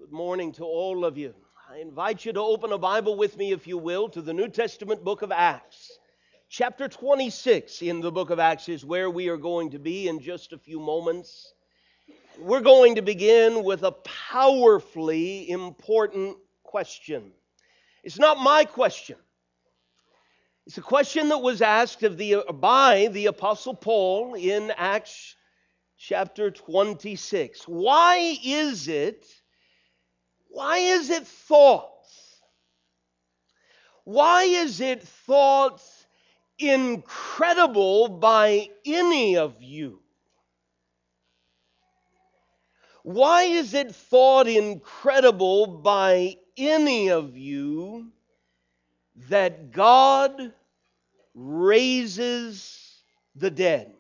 Good morning to all of you. I invite you to open a Bible with me, if you will, to the New Testament book of Acts. Chapter 26 in the book of Acts is where we are going to be in just a few moments. We're going to begin with a powerfully important question. It's not my question. It's a question that was asked by the Apostle Paul in Acts chapter 26. Why is it thought? Why is it thought incredible by any of you? Why is it thought incredible by any of you that God raises the dead?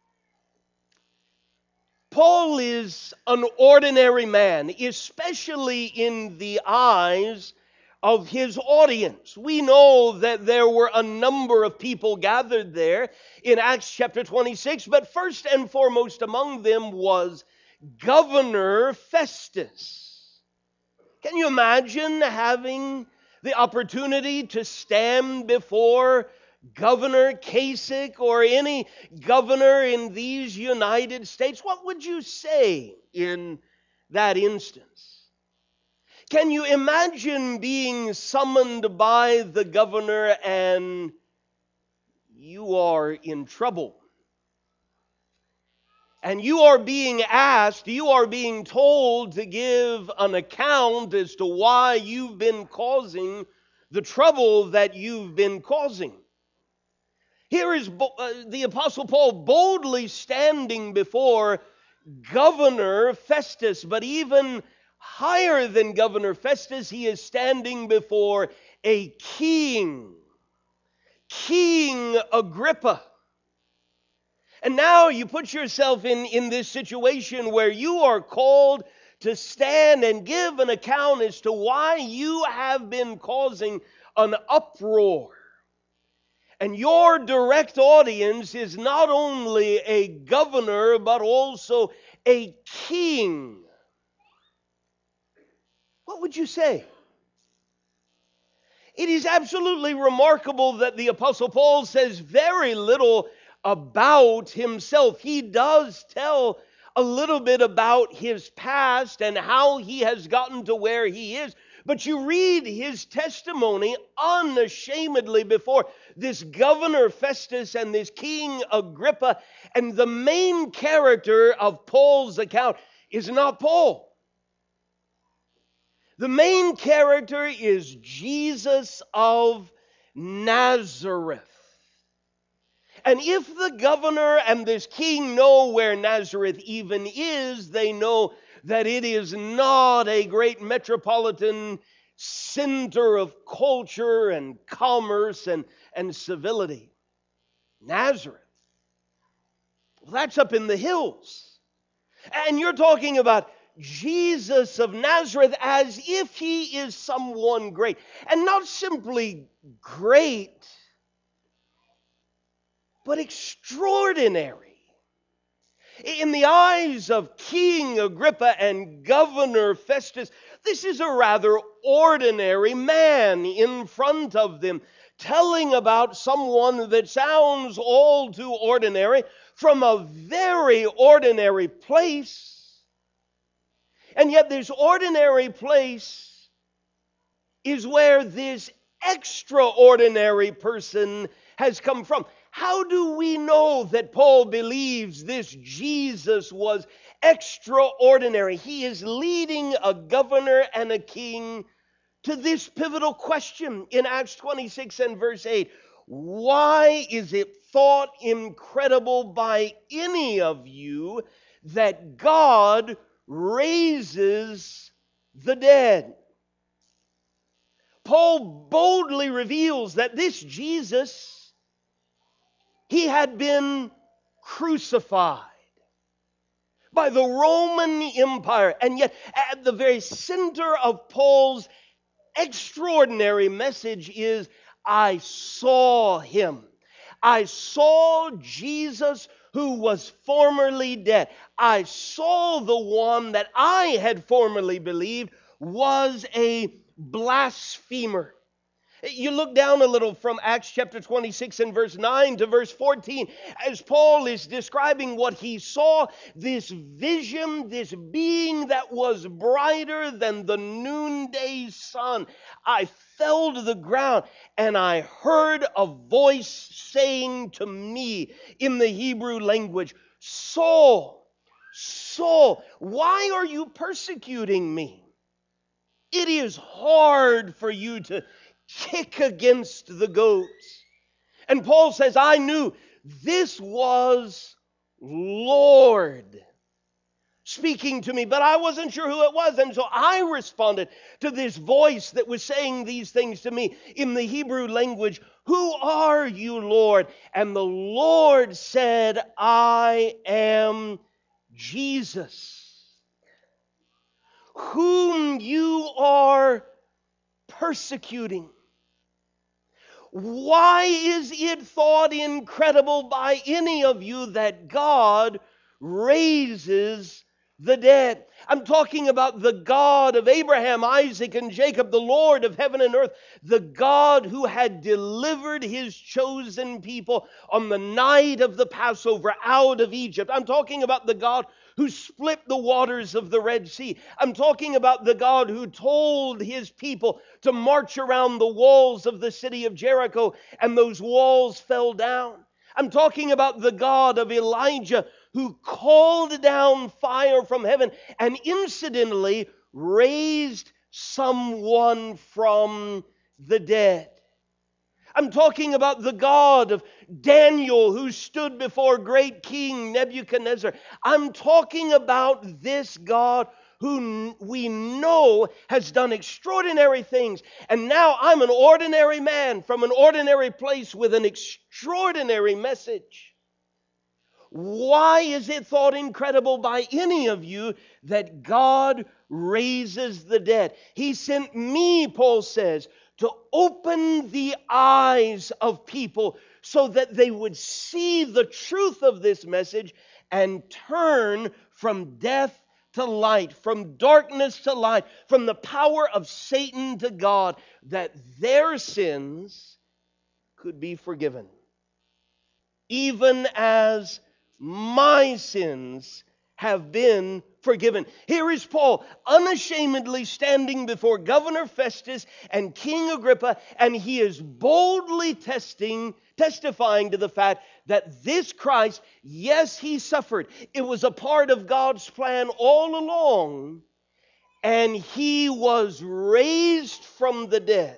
Paul is an ordinary man, especially in the eyes of his audience. We know that there were a number of people gathered there in Acts chapter 26, but first and foremost among them was Governor Festus. Can you imagine having the opportunity to stand before Governor Kasich or any governor in these United States? What would you say in that instance? Can you imagine being summoned by the governor and you are in trouble? And you are being told to give an account as to why you've been causing the trouble that you've been causing. Here is the Apostle Paul boldly standing before Governor Festus, but even higher than Governor Festus, he is standing before a king, King Agrippa. And now you put yourself in this situation where you are called to stand and give an account as to why you have been causing an uproar. And your direct audience is not only a governor, but also a king. What would you say? It is absolutely remarkable that the Apostle Paul says very little about himself. He does tell a little bit about his past and how he has gotten to where he is. But you read his testimony unashamedly before this Governor Festus and this King Agrippa. And the main character of Paul's account is not Paul. The main character is Jesus of Nazareth. And if the governor and this king know where Nazareth even is, they know that it is not a great metropolitan center of culture and commerce and civility. Nazareth. Well, that's up in the hills. And you're talking about Jesus of Nazareth as if he is someone great. And not simply great, but extraordinary. In the eyes of King Agrippa and Governor Festus, this is a rather ordinary man in front of them, telling about someone that sounds all too ordinary from a very ordinary place. And yet this ordinary place is where this extraordinary person has come from. How do we know that Paul believes this Jesus was extraordinary? He is leading a governor and a king to this pivotal question in Acts 26 and verse 8. Why is it thought incredible by any of you that God raises the dead? Paul boldly reveals that this Jesus, he had been crucified by the Roman Empire. And yet, at the very center of Paul's extraordinary message is, I saw him. I saw Jesus who was formerly dead. I saw the one that I had formerly believed was a blasphemer. You look down a little from Acts chapter 26 and verse 9 to verse 14 as Paul is describing what he saw, this vision, this being that was brighter than the noonday sun. I fell to the ground and I heard a voice saying to me in the Hebrew language, Saul, Saul, why are you persecuting me? It is hard for you to kick against the goats. And Paul says, I knew this was Lord speaking to me, but I wasn't sure who it was. And so I responded to this voice that was saying these things to me in the Hebrew language, who are you, Lord? And the Lord said, I am Jesus, whom you are persecuting. Why is it thought incredible by any of you that God raises the dead? I'm talking about the God of Abraham, Isaac, and Jacob, the Lord of heaven and earth, the God who had delivered his chosen people on the night of the Passover out of Egypt. I'm talking about the God who split the waters of the Red Sea. I'm talking about the God who told his people to march around the walls of the city of Jericho, and those walls fell down. I'm talking about the God of Elijah who called down fire from heaven and incidentally raised someone from the dead. I'm talking about the God of Daniel who stood before great King Nebuchadnezzar. I'm talking about this God who we know has done extraordinary things. And now I'm an ordinary man from an ordinary place with an extraordinary message. Why is it thought incredible by any of you that God raises the dead? He sent me, Paul says, to open the eyes of people so that they would see the truth of this message and turn from death to light, from darkness to light, from the power of Satan to God, that their sins could be forgiven, even as my sins have been forgiven. Here is Paul unashamedly standing before Governor Festus and King Agrippa, and he is boldly testifying to the fact that this Christ, yes, he suffered. It was a part of God's plan all along, and he was raised from the dead.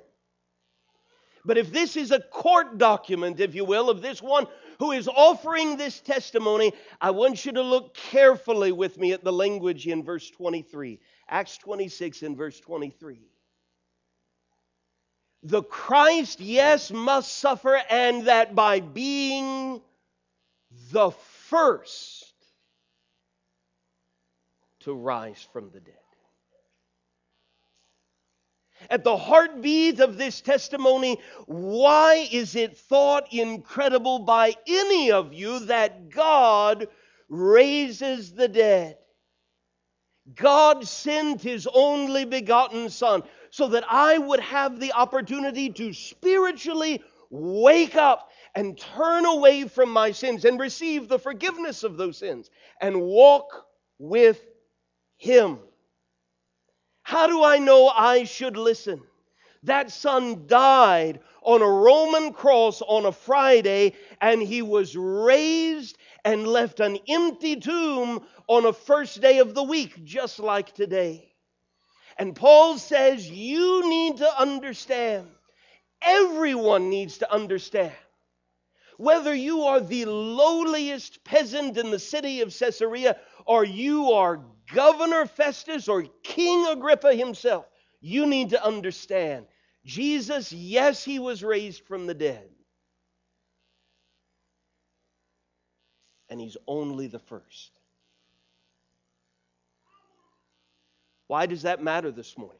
But if this is a court document, if you will, of this one who is offering this testimony, I want you to look carefully with me at the language in verse 23. Acts 26 and verse 23. The Christ, yes, must suffer, and that by being the first to rise from the dead. At the heartbeat of this testimony, why is it thought incredible by any of you that God raises the dead? God sent his only begotten Son so that I would have the opportunity to spiritually wake up and turn away from my sins and receive the forgiveness of those sins and walk with him. How do I know I should listen? That Son died on a Roman cross on a Friday, and he was raised and left an empty tomb on a first day of the week, just like today. And Paul says you need to understand. Everyone needs to understand. Whether you are the lowliest peasant in the city of Caesarea, or you are Governor Festus or King Agrippa himself, you need to understand. Jesus, yes, he was raised from the dead. And he's only the first. Why does that matter this morning?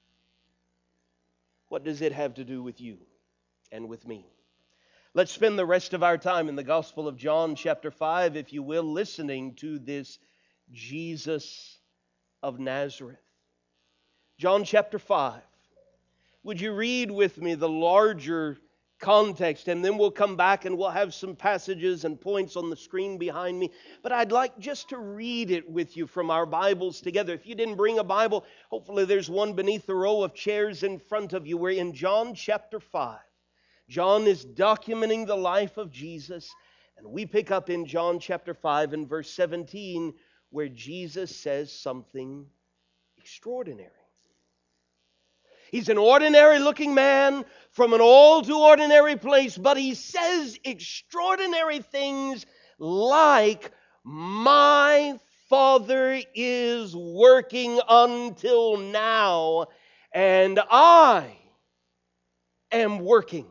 What does it have to do with you and with me? Let's spend the rest of our time in the Gospel of John chapter 5, if you will, listening to this Jesus of Nazareth. John chapter 5. Would you read with me the larger context, and then we'll come back and we'll have some passages and points on the screen behind me. But I'd like just to read it with you from our Bibles together. If you didn't bring a Bible, hopefully there's one beneath the row of chairs in front of you. We're in John chapter 5. John is documenting the life of Jesus, and we pick up in John chapter 5 and verse 17, where Jesus says something extraordinary. He's an ordinary looking man from an all too ordinary place, but he says extraordinary things like, "My Father is working until now, and I am working."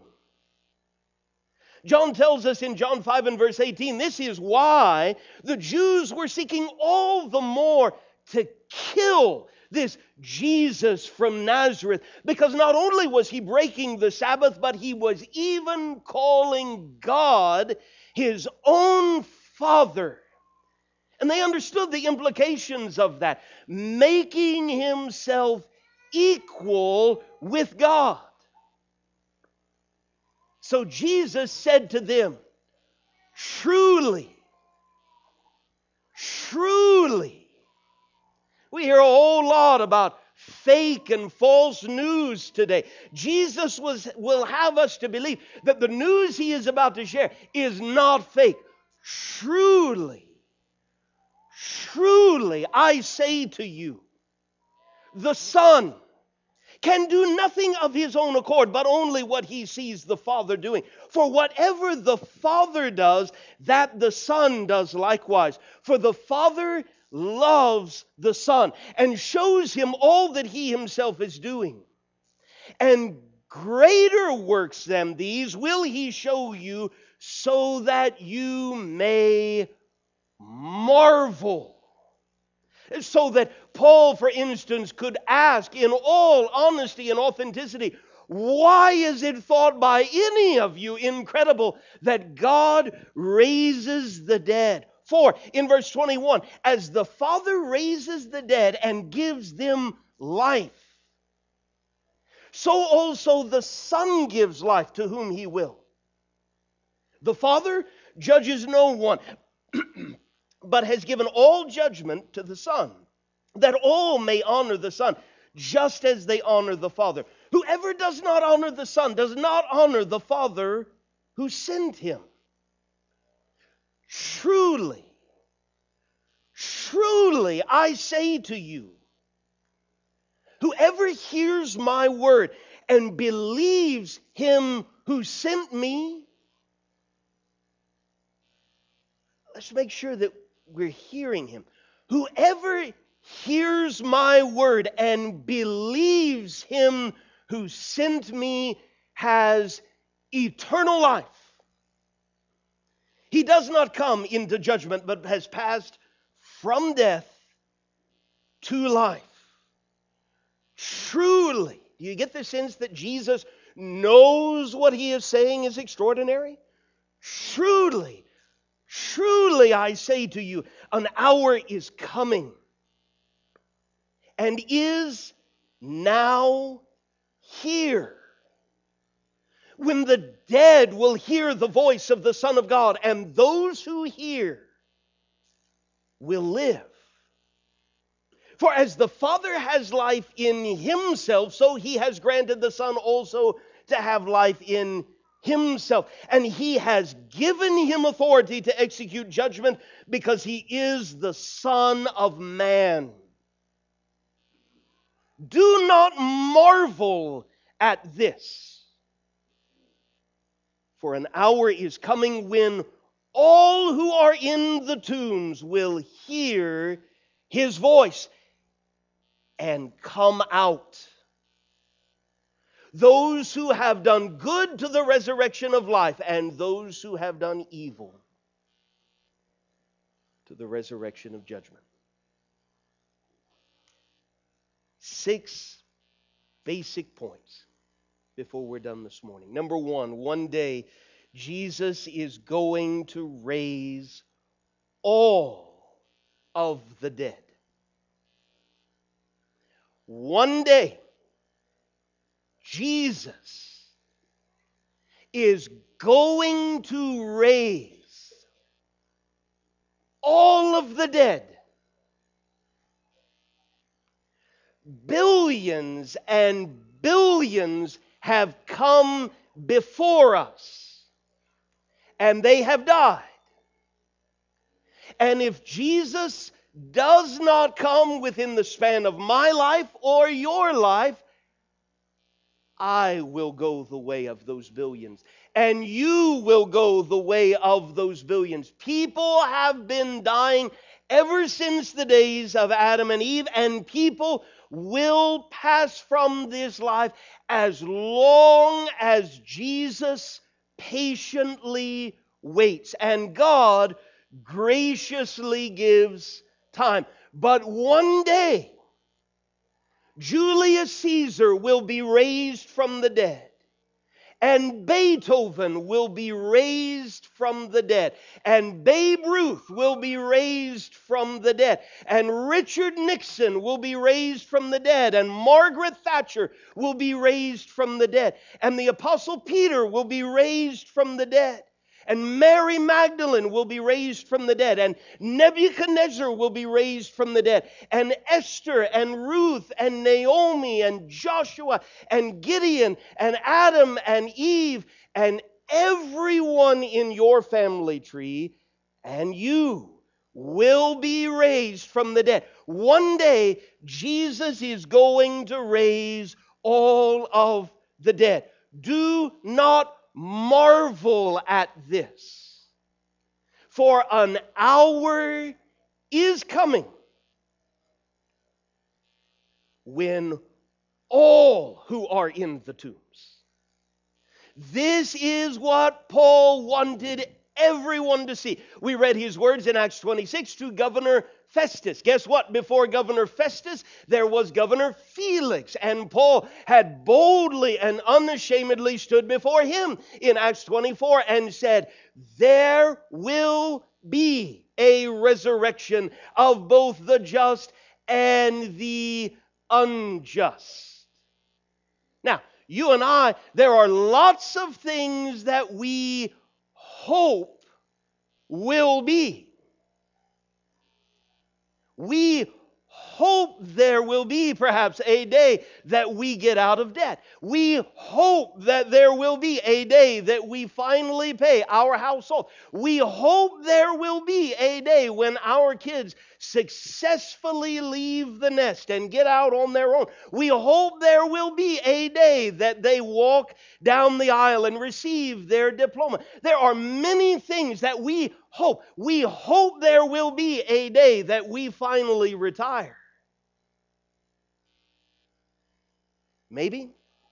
John tells us in John 5 and verse 18, this is why the Jews were seeking all the more to kill this Jesus from Nazareth, because not only was he breaking the Sabbath, but he was even calling God his own Father. And they understood the implications of that, making himself equal with God. So Jesus said to them, "Truly, truly." We hear a whole lot about fake and false news today. Jesus will have us to believe that the news he is about to share is not fake. Truly, truly, I say to you, the Son can do nothing of his own accord, but only what he sees the Father doing. For whatever the Father does, that the Son does likewise. For the Father loves the Son and shows him all that he himself is doing. And greater works than these will he show you, so that you may marvel. So that Paul, for instance, could ask in all honesty and authenticity, why is it thought by any of you incredible that God raises the dead? For, in verse 21, as the Father raises the dead and gives them life, so also the Son gives life to whom he will. The Father judges no one, but has given all judgment to the Son, that all may honor the Son, just as they honor the Father. Whoever does not honor the Son does not honor the Father who sent him. Truly, truly, I say to you, whoever hears my word and believes him who sent me, let's make sure that we're hearing him. Whoever hears my word and believes him who sent me has eternal life. He does not come into judgment, but has passed from death to life. Truly, do you get the sense that Jesus knows what he is saying is extraordinary? Truly, truly, I say to you, an hour is coming and is now here, when the dead will hear the voice of the Son of God, and those who hear will live. For as the Father has life in himself, so he has granted the Son also to have life in himself. And he has given him authority to execute judgment, because he is the Son of Man. Do not marvel at this, for an hour is coming when all who are in the tombs will hear his voice and come out. Those who have done good to the resurrection of life, and those who have done evil to the resurrection of judgment. 6 basic points before we're done this morning. Number one day Jesus is going to raise all of the dead. One day, Jesus is going to raise all of the dead. Billions and billions have come before us, and they have died. And if Jesus does not come within the span of my life or your life, I will go the way of those billions, and you will go the way of those billions. People have been dying ever since the days of Adam and Eve, and people will pass from this life as long as Jesus patiently waits, and God graciously gives time. But one day, Julius Caesar will be raised from the dead, and Beethoven will be raised from the dead, and Babe Ruth will be raised from the dead, and Richard Nixon will be raised from the dead, and Margaret Thatcher will be raised from the dead, and the Apostle Peter will be raised from the dead, and Mary Magdalene will be raised from the dead, and Nebuchadnezzar will be raised from the dead, and Esther and Ruth and Naomi and Joshua and Gideon and Adam and Eve and everyone in your family tree, and you will be raised from the dead. One day, Jesus is going to raise all of the dead. Do not marvel at this, for an hour is coming when all who are in the tombs. This is what Paul wanted everyone to see. We read his words in Acts 26 to Governor Festus. Guess what? Before Governor Festus, there was Governor Felix. And Paul had boldly and unashamedly stood before him in Acts 24 and said, there will be a resurrection of both the just and the unjust. Now, you and I, there are lots of things that we hope will be. We hope there will be perhaps a day that we get out of debt. We hope that there will be a day that we finally pay our house off. We hope there will be a day when our kids successfully leave the nest and get out on their own. We hope there will be a day that they walk down the aisle and receive their diploma. There are many things that we hope. We hope there will be a day that we finally retire. Maybe.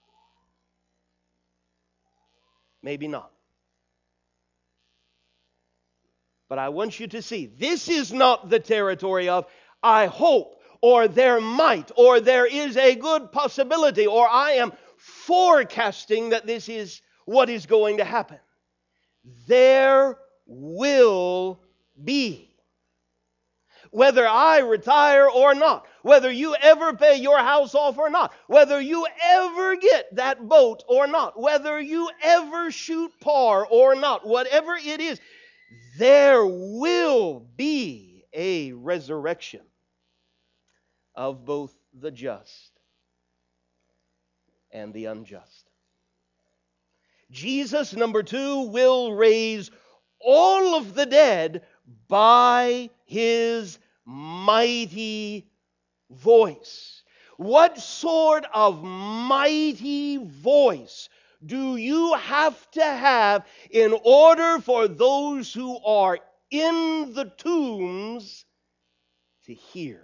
Maybe not. But I want you to see, this is not the territory of I hope, or there might, or there is a good possibility, or I am forecasting that this is what is going to happen. There will be. Whether I retire or not, whether you ever pay your house off or not, whether you ever get that boat or not, whether you ever shoot par or not, whatever it is, there will be a resurrection of both the just and the unjust. Jesus, number 2, will raise all of the dead by His mighty voice. What sort of mighty voice do you have to have in order for those who are in the tombs to hear?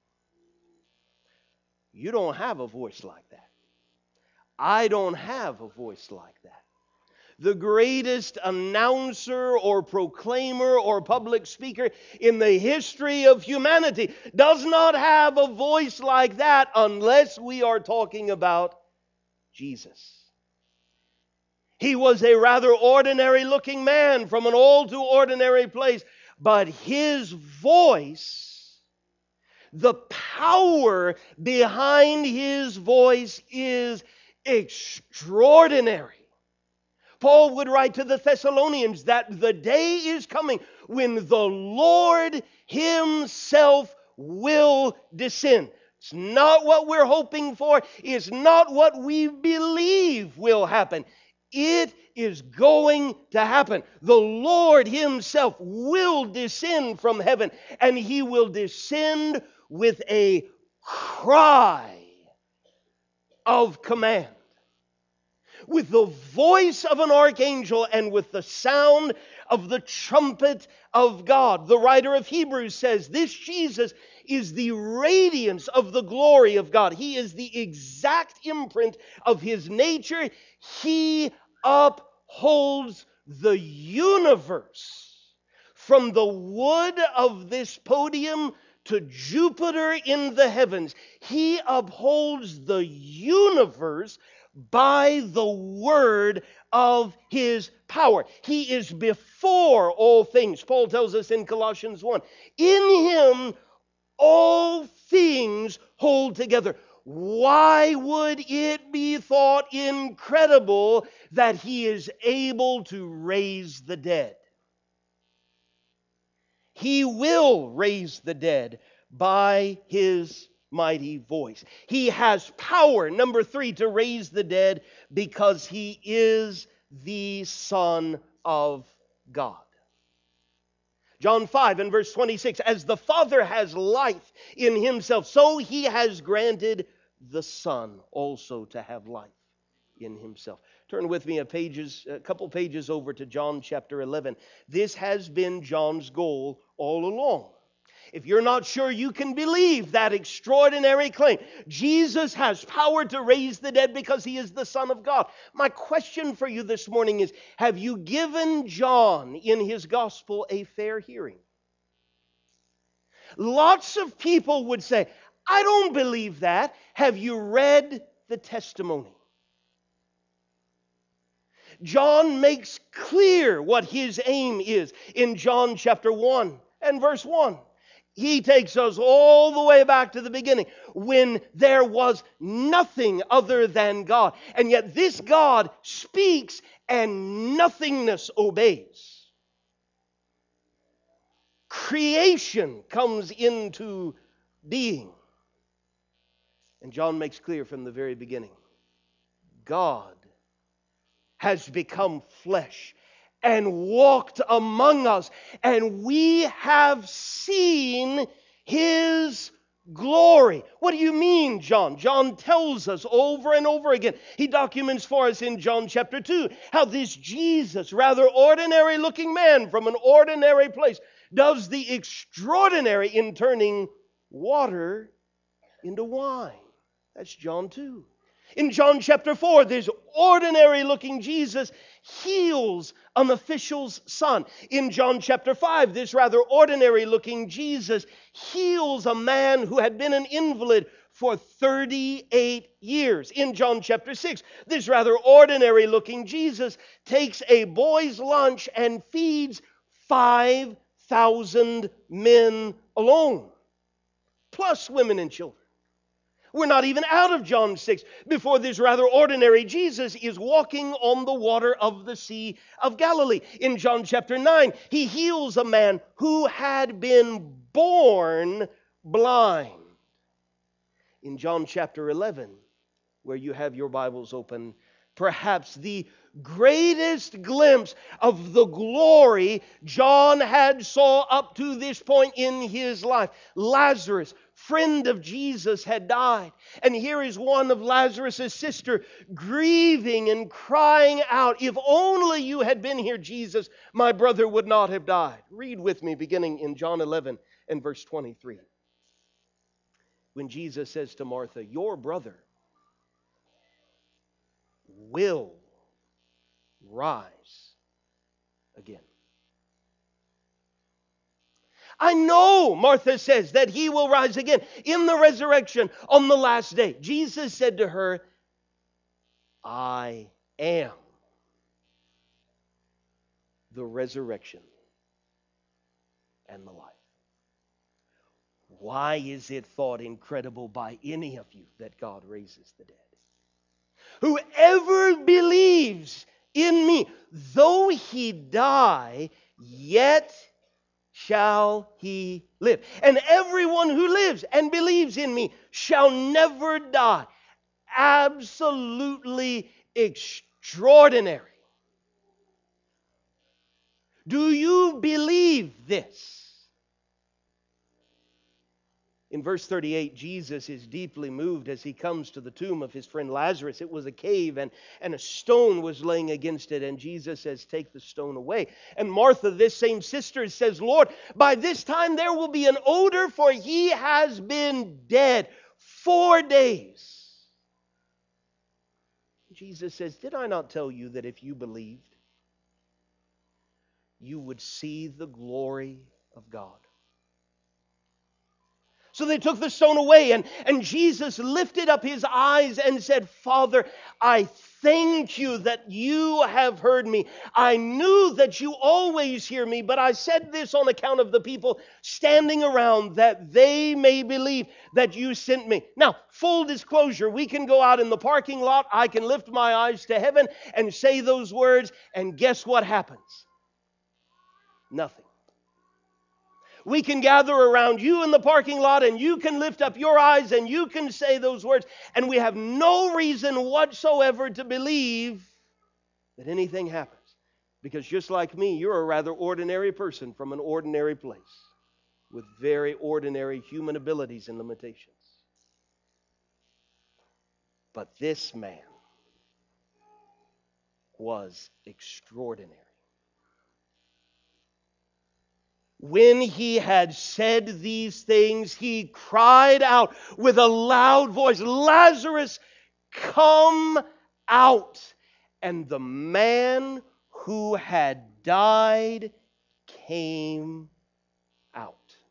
You don't have a voice like that. I don't have a voice like that. The greatest announcer or proclaimer or public speaker in the history of humanity does not have a voice like that unless we are talking about Jesus. He was a rather ordinary looking man from an all too ordinary place, but his voice, The power behind His voice is extraordinary. Paul would write to the Thessalonians that the day is coming when the Lord Himself will descend. It's not what we're hoping for. It's not what we believe will happen. It is going to happen. The Lord Himself will descend from heaven, and He will descend with a cry of command, with the voice of an archangel, and with the sound of the trumpet of God. The writer of Hebrews says this Jesus is the radiance of the glory of God. He is the exact imprint of His nature. He upholds the universe. From the wood of this podium to Jupiter in the heavens, He upholds the universe by the word of His power. He is before all things. Paul tells us in Colossians 1, in Him all things hold together. Why would it be thought incredible that He is able to raise the dead? He will raise the dead by His mighty voice. He has power, number 3, to raise the dead because He is the Son of God. John 5 and verse 26, as the Father has life in Himself, so He has granted the Son also to have life in Himself. Turn with me a couple pages over to John chapter 11. This has been John's goal all along. If you're not sure you can believe that extraordinary claim, Jesus has power to raise the dead because He is the Son of God. My question for you this morning is, have you given John in his gospel a fair hearing? Lots of people would say, I don't believe that. Have you read the testimony? John makes clear what his aim is in John chapter 1 and verse 1. He takes us all the way back to the beginning when there was nothing other than God. And yet this God speaks and nothingness obeys. Creation comes into being. And John makes clear from the very beginning, God has become flesh and walked among us, and we have seen His glory. What do you mean, John? John tells us over and over again. He documents for us in John chapter 2 how this Jesus, rather ordinary looking man from an ordinary place, does the extraordinary in turning water into wine. That's John 2. In John chapter 4, this ordinary looking Jesus heals an official's son. In John chapter 5, this rather ordinary looking Jesus heals a man who had been an invalid for 38 years. In John chapter 6, this rather ordinary looking Jesus takes a boy's lunch and feeds 5,000 men alone, plus women and children. We're not even out of John 6 before this rather ordinary Jesus is walking on the water of the Sea of Galilee. In John chapter 9, He heals a man who had been born blind. In John chapter 11, where you have your Bibles open, perhaps the greatest glimpse of the glory John had saw up to this point in his life. Lazarus, friend of Jesus, had died. And here is one of Lazarus' sister grieving and crying out, if only you had been here, Jesus, my brother would not have died. Read with me beginning in John 11 and verse 23. When Jesus says to Martha, your brother will rise again. I know, Martha says, that he will rise again in the resurrection on the last day. Jesus said to her, I am the resurrection and the life. Why is it thought incredible by any of you that God raises the dead? Whoever believes in me, though he die, yet shall he live. And everyone who lives and believes in me shall never die. Absolutely extraordinary. Do you believe this? In verse 38, Jesus is deeply moved as he comes to the tomb of his friend Lazarus. It was a cave, and a stone was laying against it, and Jesus says, "Take the stone away." And Martha, this same sister, says, "Lord, by this time there will be an odor, for he has been dead 4 days." Jesus says, "Did I not tell you that if you believed, you would see the glory of God?" So they took the stone away, and Jesus lifted up his eyes and said, "Father, I thank you that you have heard me. I knew that you always hear me, but I said this on account of the people standing around, that they may believe that you sent me." Now, full disclosure, we can go out in the parking lot, I can lift my eyes to heaven and say those words, and guess what happens? Nothing. We can gather around you in the parking lot, and you can lift up your eyes and you can say those words, and we have no reason whatsoever to believe that anything happens. Because just like me, you're a rather ordinary person from an ordinary place with very ordinary human abilities and limitations. But this man was extraordinary. When he had said these things, he cried out with a loud voice, "Lazarus, come out." And the man who had died came out.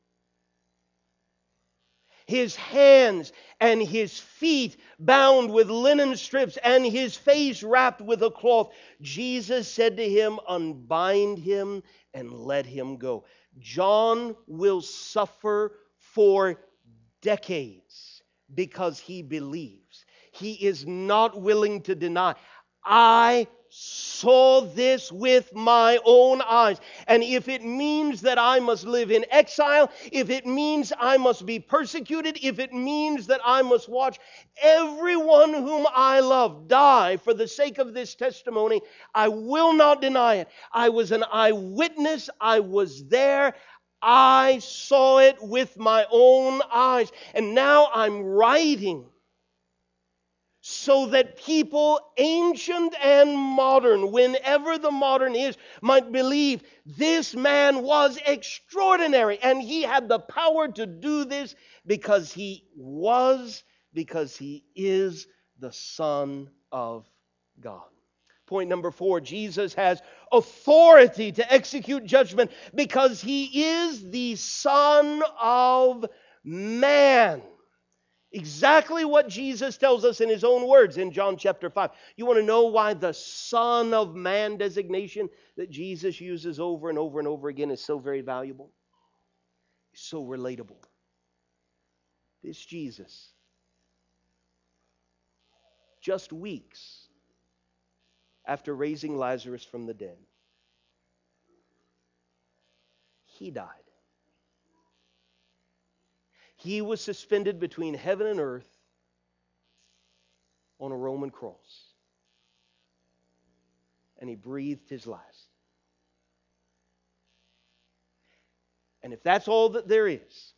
His hands and his feet bound with linen strips, and his face wrapped with a cloth. Jesus said to him, "Unbind him and let him go." John will suffer for decades because he believes. He is not willing to deny. I saw this with my own eyes. And if it means that I must live in exile, if it means I must be persecuted, if it means that I must watch everyone whom I love die for the sake of this testimony, I will not deny it. I was an eyewitness. I was there. I saw it with my own eyes. And now I'm writing so that people, ancient and modern, whenever the modern is, might believe this man was extraordinary. And he had the power to do this because he is the Son of God. Point number 4, Jesus has authority to execute judgment because he is the Son of Man. Exactly what Jesus tells us in his own words in John chapter 5. You want to know why the Son of Man designation that Jesus uses over and over and over again is so very valuable? It's so relatable. This Jesus, just weeks after raising Lazarus from the dead, he died. He was suspended between heaven and earth on a Roman cross. And he breathed his last. And if that's all that there is,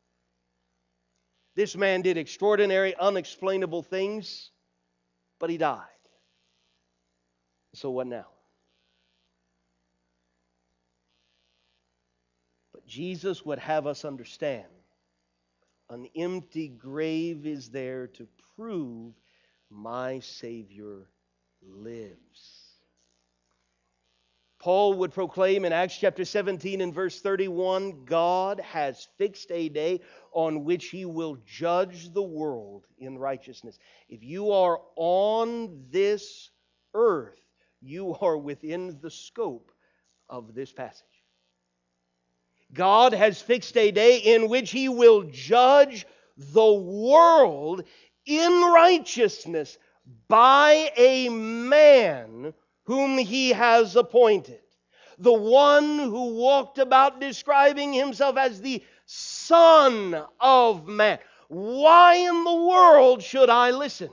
this man did extraordinary, unexplainable things, but he died. So what now? But Jesus would have us understand an empty grave is there to prove my Savior lives. Paul would proclaim in Acts chapter 17 and verse 31, God has fixed a day on which he will judge the world in righteousness. If you are on this earth, you are within the scope of this passage. God has fixed a day in which He will judge the world in righteousness by a man whom He has appointed. The one who walked about describing Himself as the Son of Man. Why in the world should I listen?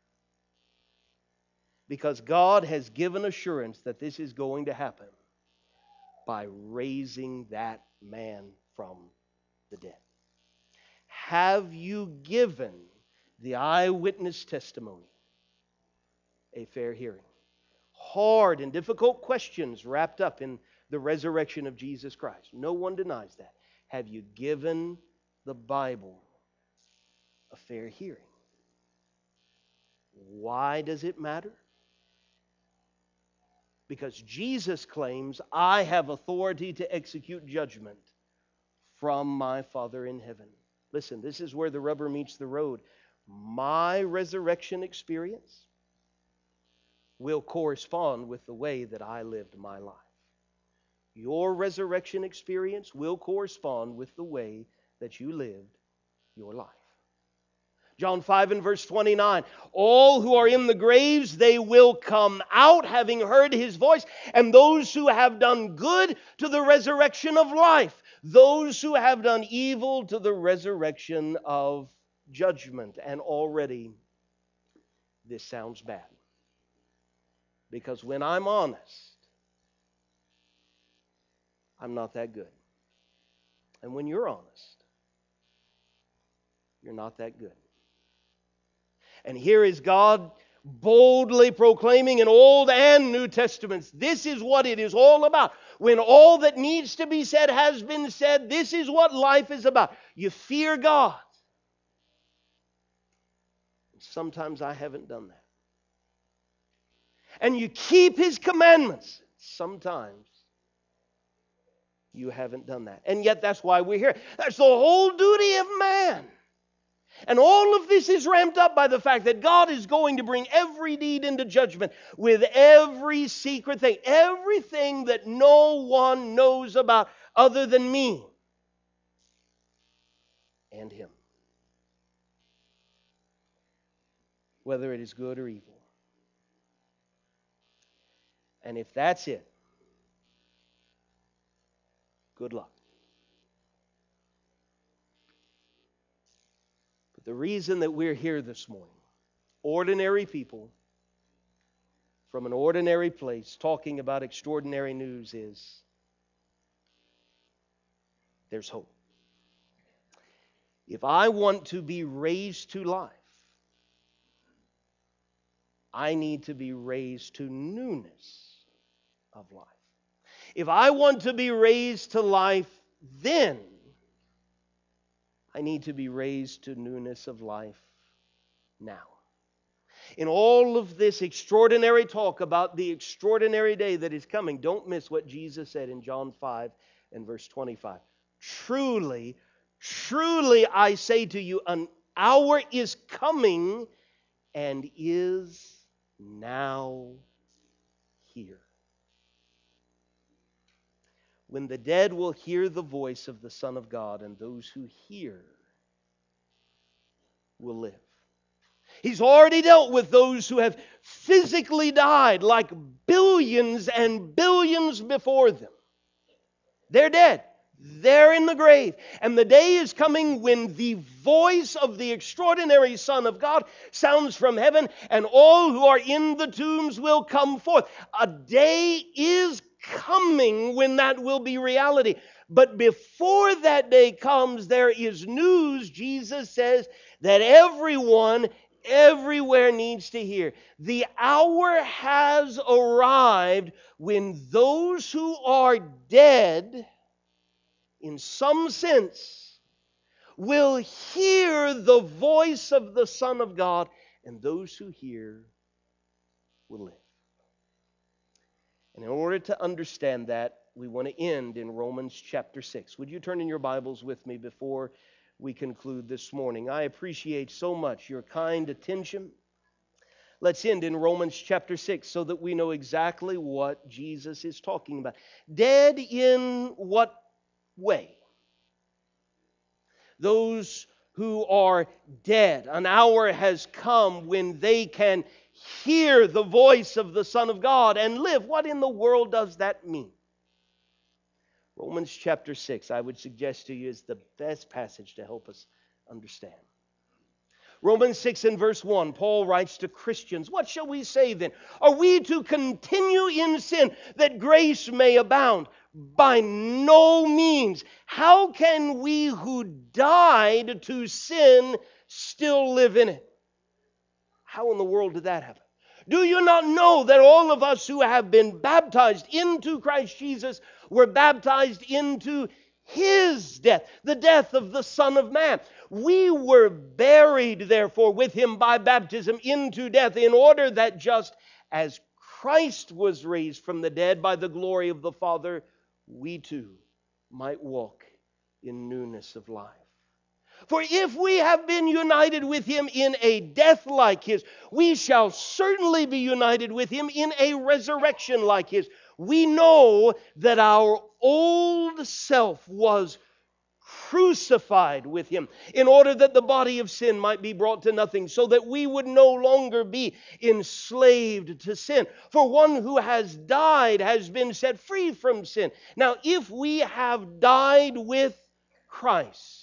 Because God has given assurance that this is going to happen by raising that man from the dead. Have you given the eyewitness testimony a fair hearing? Hard and difficult questions wrapped up in the resurrection of Jesus Christ. No one denies that. Have you given the Bible a fair hearing? Why does it matter? Because Jesus claims, I have authority to execute judgment from my Father in heaven. Listen, this is where the rubber meets the road. My resurrection experience will correspond with the way that I lived my life. Your resurrection experience will correspond with the way that you lived your life. John 5 and verse 29, all who are in the graves, they will come out having heard His voice, and those who have done good to the resurrection of life, those who have done evil to the resurrection of judgment. And already this sounds bad. Because when I'm honest, I'm not that good. And when you're honest, you're not that good. And here is God boldly proclaiming in Old and New Testaments, this is what it is all about. When all that needs to be said has been said, this is what life is about. You fear God. Sometimes I haven't done that. And you keep His commandments. Sometimes you haven't done that. And yet that's why we're here. That's the whole duty of man. And all of this is ramped up by the fact that God is going to bring every deed into judgment with every secret thing, everything that no one knows about other than me and Him. Whether it is good or evil. And if that's it, good luck. But the reason that we're here this morning, ordinary people from an ordinary place talking about extraordinary news, is there's hope. If I want to be raised to life, I need to be raised to newness of life. If I want to be raised to life, then I need to be raised to newness of life now. In all of this extraordinary talk about the extraordinary day that is coming, don't miss what Jesus said in John 5 and verse 25. Truly, truly I say to you, an hour is coming and is now here, when the dead will hear the voice of the Son of God, and those who hear will live. He's already dealt with those who have physically died, like billions and billions before them. They're dead. They're in the grave. And the day is coming when the voice of the extraordinary Son of God sounds from heaven, and all who are in the tombs will come forth. A day is coming when that will be reality. But before that day comes, there is news, Jesus says, that everyone everywhere needs to hear. The hour has arrived when those who are dead, in some sense, will hear the voice of the Son of God, and those who hear will live. And in order to understand that, we want to end in Romans chapter 6. Would you turn in your Bibles with me before we conclude this morning? I appreciate so much your kind attention. Let's end in Romans chapter 6 so that we know exactly what Jesus is talking about. Dead in what way. Those who are dead, an hour has come when they can hear the voice of the Son of God and live. What in the world does that mean? Romans chapter 6, I would suggest to you, is the best passage to help us understand. Romans 6 and verse 1, Paul writes to Christians, "What shall we say then? Are we to continue in sin that grace may abound? By no means. How can we who died to sin still live in it?" How in the world did that happen? Do you not know that all of us who have been baptized into Christ Jesus were baptized into His death, the death of the Son of Man? We were buried, therefore, with Him by baptism into death, in order that just as Christ was raised from the dead by the glory of the Father, we too might walk in newness of life. For if we have been united with Him in a death like His, we shall certainly be united with Him in a resurrection like His. We know that our old self was crucified with Him, in order that the body of sin might be brought to nothing, so that we would no longer be enslaved to sin. For one who has died has been set free from sin. Now, if we have died with Christ,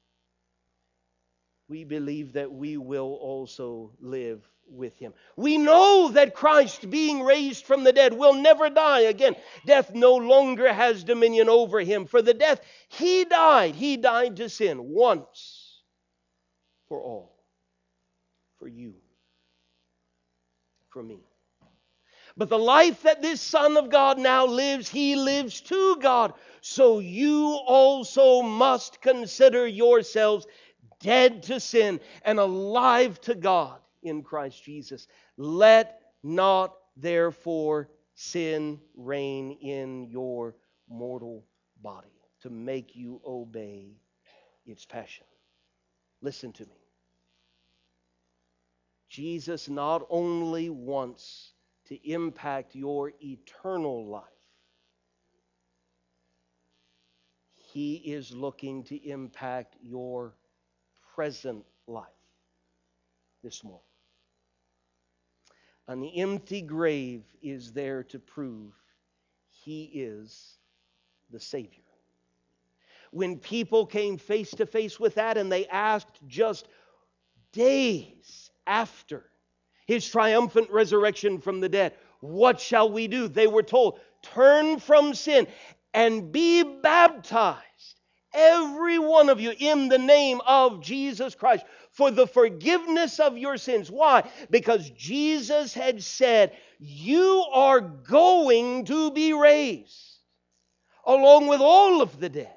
we believe that we will also live with Him. We know that Christ, being raised from the dead, will never die again. Death no longer has dominion over Him. For the death He died to sin once for all. For you, for me. But the life that this Son of God now lives, He lives to God. So you also must consider yourselves dead to sin and alive to God in Christ Jesus. Let not therefore sin reign in your mortal body to make you obey its passion. Listen to me. Jesus not only wants to impact your eternal life, He is looking to impact your present life this morning. An empty grave is there to prove He is the Savior. When people came face to face with that, and they asked just days after His triumphant resurrection from the dead, "What shall we do?" They were told, "Turn from sin and be baptized, every one of you, in the name of Jesus Christ, for the forgiveness of your sins." Why? Because Jesus had said, you are going to be raised along with all of the dead.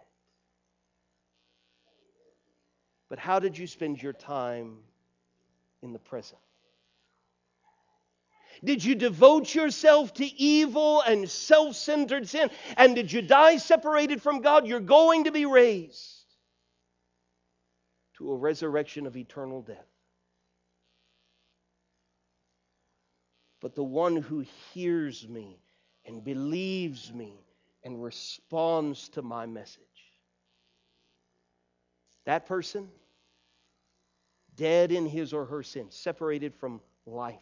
But how did you spend your time in the present? Did you devote yourself to evil and self-centered sin? And did you die separated from God? You're going to be raised to a resurrection of eternal death. But the one who hears me and believes me and responds to my message, that person, dead in his or her sin, separated from life,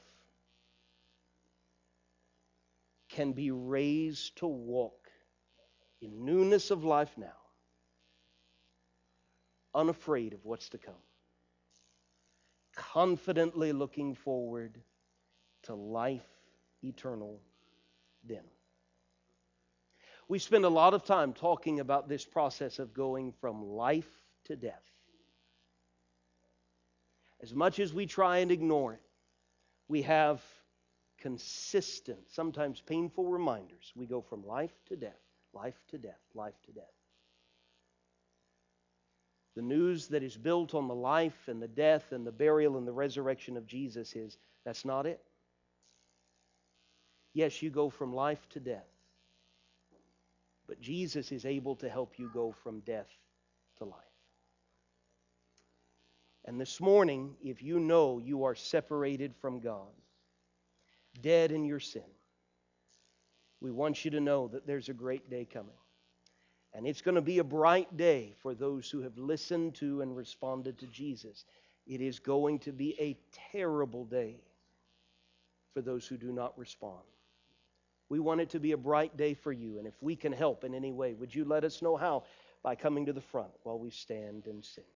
can be raised to walk in newness of life now, unafraid of what's to come, confidently looking forward to life eternal then. We spend a lot of time talking about this process of going from life to death. As much as we try and ignore it, we have consistent, sometimes painful reminders. We go from life to death, life to death, life to death. The news that is built on the life and the death and the burial and the resurrection of Jesus is, that's not it. Yes, you go from life to death, but Jesus is able to help you go from death to life. And this morning, if you know you are separated from God, dead in your sin, we want you to know that there's a great day coming. And it's going to be a bright day for those who have listened to and responded to Jesus. It is going to be a terrible day for those who do not respond. We want it to be a bright day for you, and if we can help in any way, would you let us know how? By coming to the front while we stand and sing.